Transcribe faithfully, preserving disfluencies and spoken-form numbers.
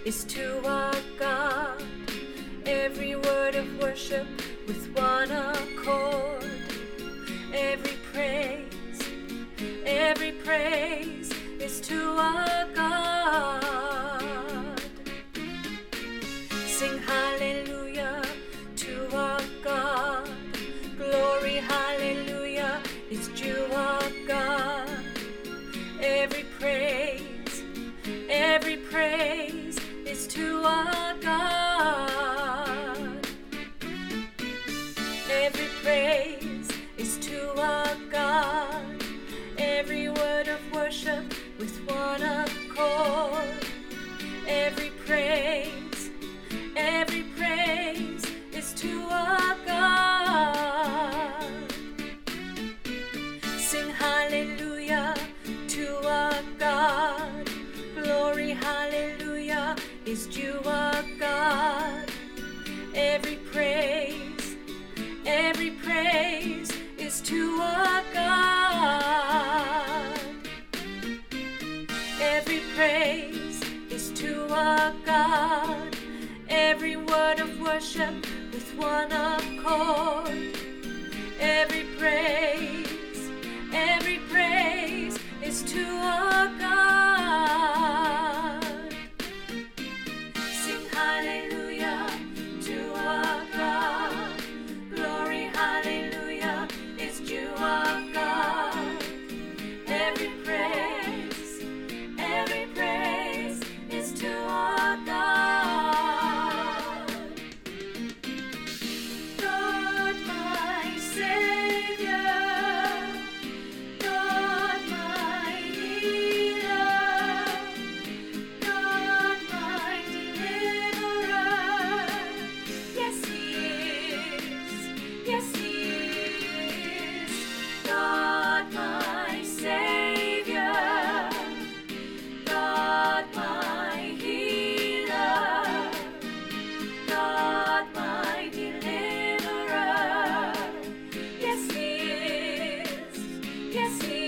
is to our God. Every word of worship with one accord. Every praise, every praise is to our God. Sing hallelujah to our God. Glory, hallelujah, is due our God. Every praise, every praise is to our God. Every praise is to our God. Every word of worship with one accord. Every praise, every praise is to our God. Sing hallelujah to our God. Glory, hallelujah, is due our God. Every praise, every praise is to our God. Every praise is to our God. Every word of worship with one accord. Every praise, every praise is to our God. Sing hallelujah to our God. Glory, hallelujah, is due our God. Every praise, every praise is to our God. God, my Savior, God, my healer, God, my deliverer. Yes, He is. Yes, He is. God, my Savior, God, my healer, God, my deliverer. Yes, He is. Yes, He